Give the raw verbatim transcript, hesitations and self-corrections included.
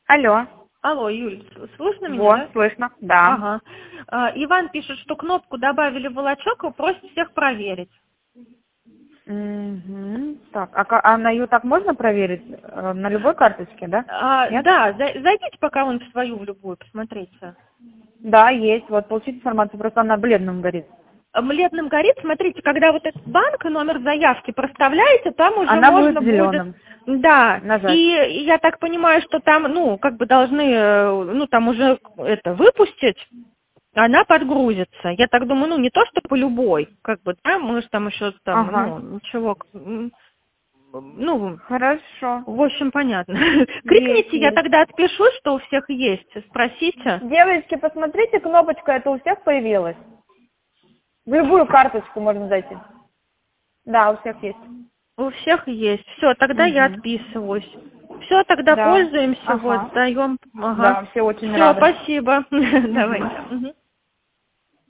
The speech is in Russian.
Алло. Алло, Юль, с- слышно меня, Вот, да? слышно, да. Ага. А, Иван пишет, что кнопку добавили в волочок и просит всех проверить. Мгм. Так, а, ка- а на ее так можно проверить? Э, На любой карточке, да? А, Нет? да, за- зайдите пока вон в свою в любую, посмотрите. Да, есть. Вот, получить информацию, просто она бледным горит. Бледным горит, смотрите, когда вот этот банк, номер заявки проставляете, там уже Она будет можно будет, зеленым. да, Нажать. и я так понимаю, что там, ну, как бы должны, э, ну, там уже это выпустить, она подгрузится. Я так думаю, ну, не то, что по любой, как бы, да, мы же там еще там, Ага. ну, ничего, м, ну, Хорошо. в общем, понятно. Есть, Крикните, я есть. тогда отпишу, что у всех есть, спросите. Девочки, посмотрите, кнопочка это у всех появилась. В любую карточку можно зайти. Да, у всех есть. У всех есть. Все, тогда я Угу. отписываюсь. Все, тогда Да. пользуемся, вот, Ага. даем. Ага. Да, все очень Все, рады. спасибо. Мгм. Давайте. Мгм.